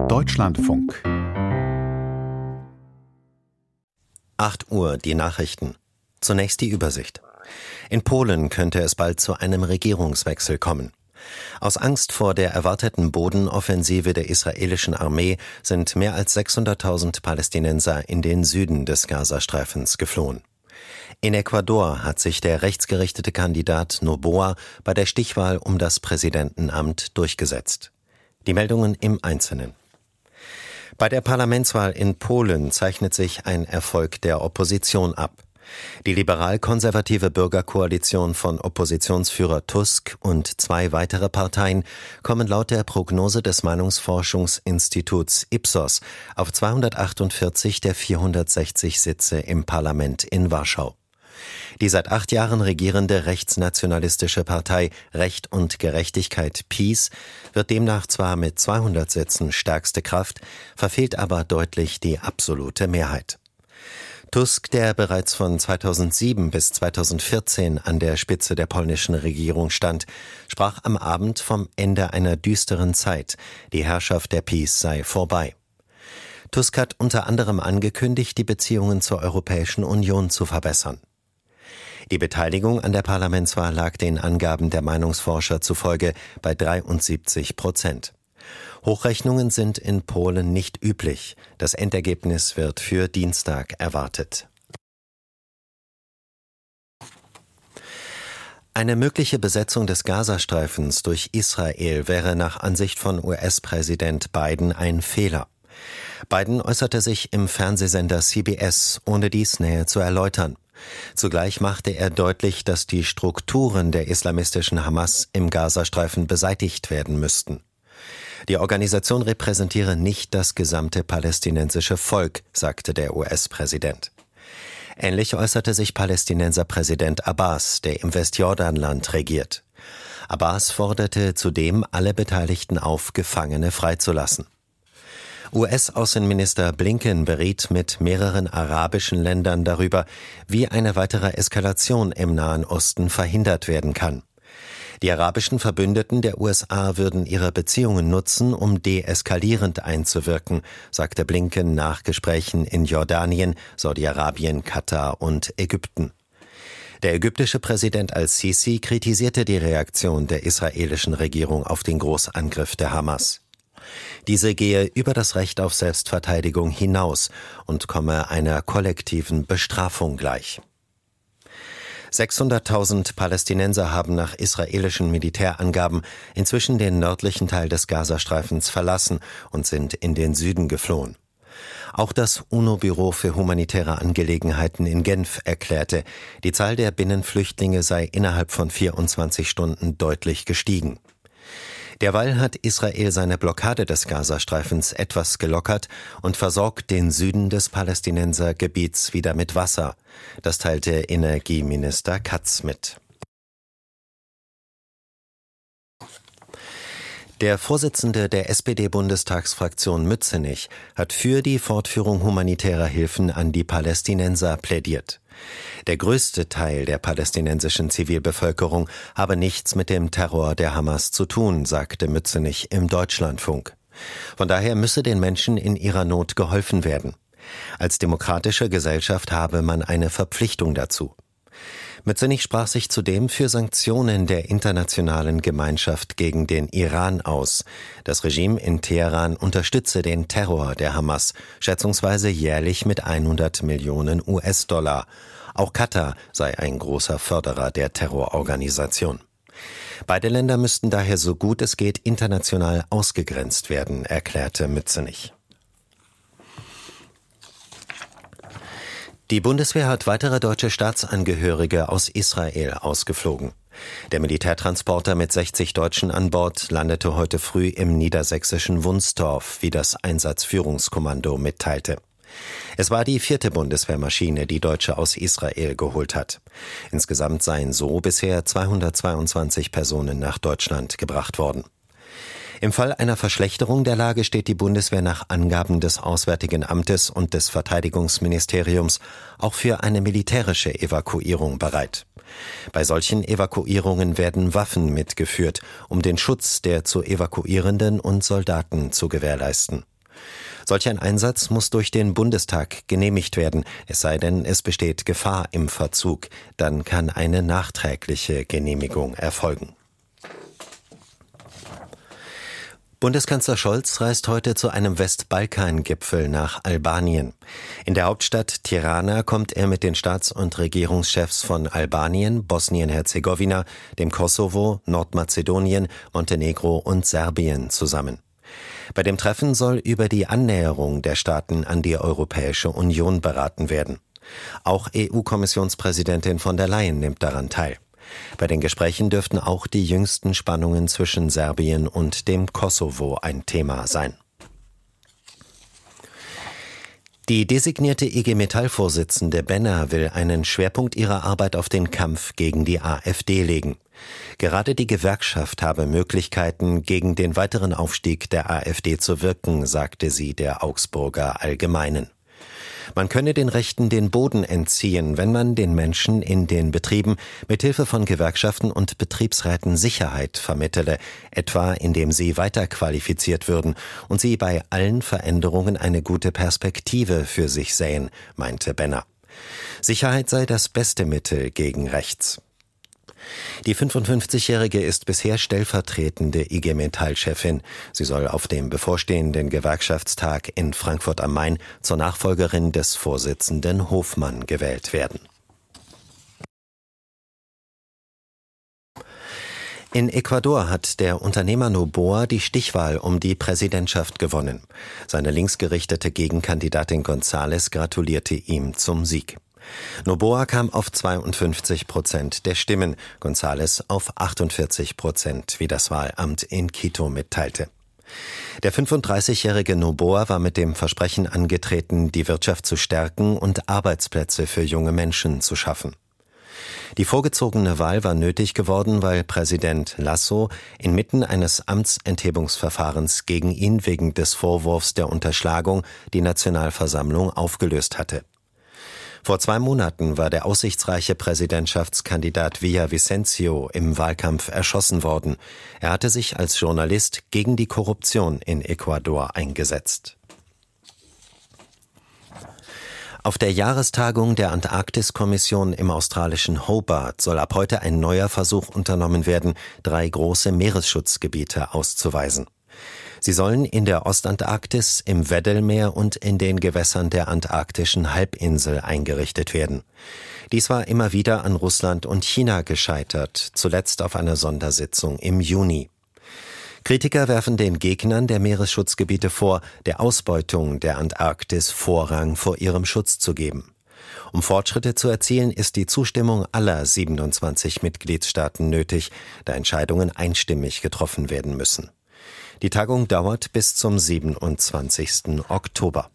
Deutschlandfunk. 8 Uhr, die Nachrichten. Zunächst die Übersicht. In Polen könnte es bald zu einem Regierungswechsel kommen. Aus Angst vor der erwarteten Bodenoffensive der israelischen Armee sind mehr als 600.000 Palästinenser in den Süden des Gazastreifens geflohen. In Ecuador hat sich der rechtsgerichtete Kandidat Noboa bei der Stichwahl um das Präsidentenamt durchgesetzt. Die Meldungen im Einzelnen. Bei der Parlamentswahl in Polen zeichnet sich ein Erfolg der Opposition ab. Die liberal-konservative Bürgerkoalition von Oppositionsführer Tusk und 2 weitere Parteien kommen laut der Prognose des Meinungsforschungsinstituts Ipsos auf 248 der 460 Sitze im Parlament in Warschau. Die seit 8 Jahren regierende rechtsnationalistische Partei Recht und Gerechtigkeit PiS wird demnach zwar mit 200 Sitzen stärkste Kraft, verfehlt aber deutlich die absolute Mehrheit. Tusk, der bereits von 2007 bis 2014 an der Spitze der polnischen Regierung stand, sprach am Abend vom Ende einer düsteren Zeit. Die Herrschaft der PiS sei vorbei. Tusk hat unter anderem angekündigt, die Beziehungen zur Europäischen Union zu verbessern. Die Beteiligung an der Parlamentswahl lag den Angaben der Meinungsforscher zufolge bei 73%. Hochrechnungen sind in Polen nicht üblich. Das Endergebnis wird für Dienstag erwartet. Eine mögliche Besetzung des Gazastreifens durch Israel wäre nach Ansicht von US-Präsident Biden ein Fehler. Biden äußerte sich im Fernsehsender CBS, ohne dies näher zu erläutern. Zugleich machte er deutlich, dass die Strukturen der islamistischen Hamas im Gazastreifen beseitigt werden müssten. Die Organisation repräsentiere nicht das gesamte palästinensische Volk, sagte der US-Präsident. Ähnlich äußerte sich Palästinenser-Präsident Abbas, der im Westjordanland regiert. Abbas forderte zudem alle Beteiligten auf, Gefangene freizulassen. US-Außenminister Blinken beriet mit mehreren arabischen Ländern darüber, wie eine weitere Eskalation im Nahen Osten verhindert werden kann. Die arabischen Verbündeten der USA würden ihre Beziehungen nutzen, um deeskalierend einzuwirken, sagte Blinken nach Gesprächen in Jordanien, Saudi-Arabien, Katar und Ägypten. Der ägyptische Präsident al-Sisi kritisierte die Reaktion der israelischen Regierung auf den Großangriff der Hamas. Diese gehe über das Recht auf Selbstverteidigung hinaus und komme einer kollektiven Bestrafung gleich. 600.000 Palästinenser haben nach israelischen Militärangaben inzwischen den nördlichen Teil des Gazastreifens verlassen und sind in den Süden geflohen. Auch das UNO-Büro für humanitäre Angelegenheiten in Genf erklärte, die Zahl der Binnenflüchtlinge sei innerhalb von 24 Stunden deutlich gestiegen. Derweil hat Israel seine Blockade des Gazastreifens etwas gelockert und versorgt den Süden des Palästinensergebiets wieder mit Wasser. Das teilte Energieminister Katz mit. Der Vorsitzende der SPD-Bundestagsfraktion Mützenich hat für die Fortführung humanitärer Hilfen an die Palästinenser plädiert. Der größte Teil der palästinensischen Zivilbevölkerung habe nichts mit dem Terror der Hamas zu tun, sagte Mützenich im Deutschlandfunk. Von daher müsse den Menschen in ihrer Not geholfen werden. Als demokratische Gesellschaft habe man eine Verpflichtung dazu. Mützenich sprach sich zudem für Sanktionen der internationalen Gemeinschaft gegen den Iran aus. Das Regime in Teheran unterstütze den Terror der Hamas, schätzungsweise jährlich mit 100 Millionen US-Dollar. Auch Katar sei ein großer Förderer der Terrororganisation. Beide Länder müssten daher so gut es geht international ausgegrenzt werden, erklärte Mützenich. Die Bundeswehr hat weitere deutsche Staatsangehörige aus Israel ausgeflogen. Der Militärtransporter mit 60 Deutschen an Bord landete heute früh im niedersächsischen Wunstorf, wie das Einsatzführungskommando mitteilte. Es war die 4. Bundeswehrmaschine, die Deutsche aus Israel geholt hat. Insgesamt seien so bisher 222 Personen nach Deutschland gebracht worden. Im Fall einer Verschlechterung der Lage steht die Bundeswehr nach Angaben des Auswärtigen Amtes und des Verteidigungsministeriums auch für eine militärische Evakuierung bereit. Bei solchen Evakuierungen werden Waffen mitgeführt, um den Schutz der zu Evakuierenden und Soldaten zu gewährleisten. Solch ein Einsatz muss durch den Bundestag genehmigt werden, es sei denn, es besteht Gefahr im Verzug. Dann kann eine nachträgliche Genehmigung erfolgen. Bundeskanzler Scholz reist heute zu einem Westbalkan-Gipfel nach Albanien. In der Hauptstadt Tirana kommt er mit den Staats- und Regierungschefs von Albanien, Bosnien-Herzegowina, dem Kosovo, Nordmazedonien, Montenegro und Serbien zusammen. Bei dem Treffen soll über die Annäherung der Staaten an die Europäische Union beraten werden. Auch EU-Kommissionspräsidentin von der Leyen nimmt daran teil. Bei den Gesprächen dürften auch die jüngsten Spannungen zwischen Serbien und dem Kosovo ein Thema sein. Die designierte IG Metall-Vorsitzende Benner will einen Schwerpunkt ihrer Arbeit auf den Kampf gegen die AfD legen. Gerade die Gewerkschaft habe Möglichkeiten, gegen den weiteren Aufstieg der AfD zu wirken, sagte sie der Augsburger Allgemeinen. Man könne den Rechten den Boden entziehen, wenn man den Menschen in den Betrieben mithilfe von Gewerkschaften und Betriebsräten Sicherheit vermittele, etwa indem sie weiterqualifiziert würden und sie bei allen Veränderungen eine gute Perspektive für sich sähen, meinte Benner. Sicherheit sei das beste Mittel gegen rechts. Die 55-Jährige ist bisher stellvertretende IG Metall-Chefin. Sie soll auf dem bevorstehenden Gewerkschaftstag in Frankfurt am Main zur Nachfolgerin des Vorsitzenden Hofmann gewählt werden. In Ecuador hat der Unternehmer Noboa die Stichwahl um die Präsidentschaft gewonnen. Seine linksgerichtete Gegenkandidatin González gratulierte ihm zum Sieg. Noboa kam auf 52% der Stimmen, González auf 48%, wie das Wahlamt in Quito mitteilte. Der 35-jährige Noboa war mit dem Versprechen angetreten, die Wirtschaft zu stärken und Arbeitsplätze für junge Menschen zu schaffen. Die vorgezogene Wahl war nötig geworden, weil Präsident Lasso inmitten eines Amtsenthebungsverfahrens gegen ihn wegen des Vorwurfs der Unterschlagung die Nationalversammlung aufgelöst hatte. Vor 2 Monaten war der aussichtsreiche Präsidentschaftskandidat Villavicencio im Wahlkampf erschossen worden. Er hatte sich als Journalist gegen die Korruption in Ecuador eingesetzt. Auf der Jahrestagung der Antarktiskommission im australischen Hobart soll ab heute ein neuer Versuch unternommen werden, 3 große Meeresschutzgebiete auszuweisen. Sie sollen in der Ostantarktis, im Weddellmeer und in den Gewässern der antarktischen Halbinsel eingerichtet werden. Dies war immer wieder an Russland und China gescheitert, zuletzt auf einer Sondersitzung im Juni. Kritiker werfen den Gegnern der Meeresschutzgebiete vor, der Ausbeutung der Antarktis Vorrang vor ihrem Schutz zu geben. Um Fortschritte zu erzielen, ist die Zustimmung aller 27 Mitgliedstaaten nötig, da Entscheidungen einstimmig getroffen werden müssen. Die Tagung dauert bis zum 27. Oktober.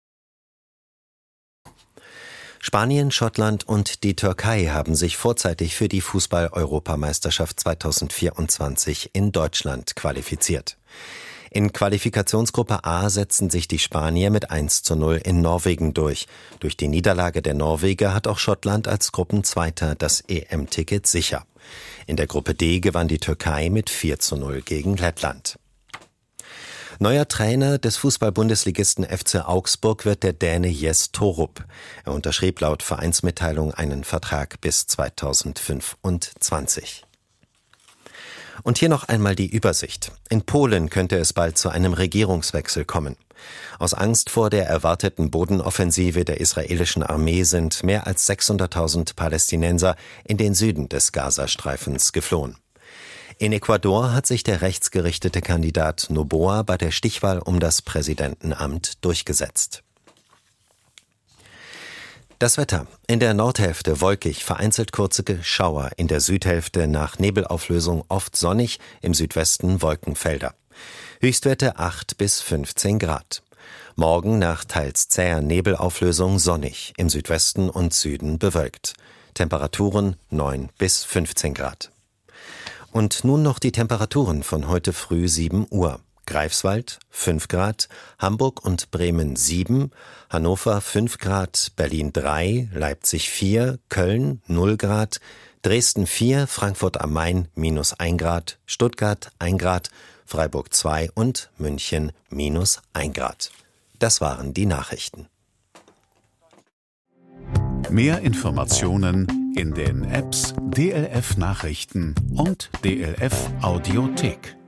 Spanien, Schottland und die Türkei haben sich vorzeitig für die Fußball-Europameisterschaft 2024 in Deutschland qualifiziert. In Qualifikationsgruppe A setzten sich die Spanier mit 1:0 in Norwegen durch. Durch die Niederlage der Norweger hat auch Schottland als Gruppenzweiter das EM-Ticket sicher. In der Gruppe D gewann die Türkei mit 4:0 gegen Lettland. Neuer Trainer des Fußball-Bundesligisten FC Augsburg wird der Däne Jes Torup. Er unterschrieb laut Vereinsmitteilung einen Vertrag bis 2025. Und hier noch einmal die Übersicht. In Polen könnte es bald zu einem Regierungswechsel kommen. Aus Angst vor der erwarteten Bodenoffensive der israelischen Armee sind mehr als 600.000 Palästinenser in den Süden des Gazastreifens geflohen. In Ecuador hat sich der rechtsgerichtete Kandidat Noboa bei der Stichwahl um das Präsidentenamt durchgesetzt. Das Wetter. In der Nordhälfte wolkig, vereinzelt kurze Schauer, in der Südhälfte nach Nebelauflösung oft sonnig, im Südwesten Wolkenfelder. Höchstwerte 8 bis 15 Grad. Morgen nach teils zäher Nebelauflösung sonnig, im Südwesten und Süden bewölkt. Temperaturen 9 bis 15 Grad. Und nun noch die Temperaturen von heute früh 7 Uhr. Greifswald 5 Grad, Hamburg und Bremen 7, Hannover 5 Grad, Berlin 3, Leipzig 4, Köln 0 Grad, Dresden 4, Frankfurt am Main -1 Grad, Stuttgart 1 Grad, Freiburg 2 und München -1 Grad. Das waren die Nachrichten. Mehr Informationen in den Apps DLF Nachrichten und DLF Audiothek.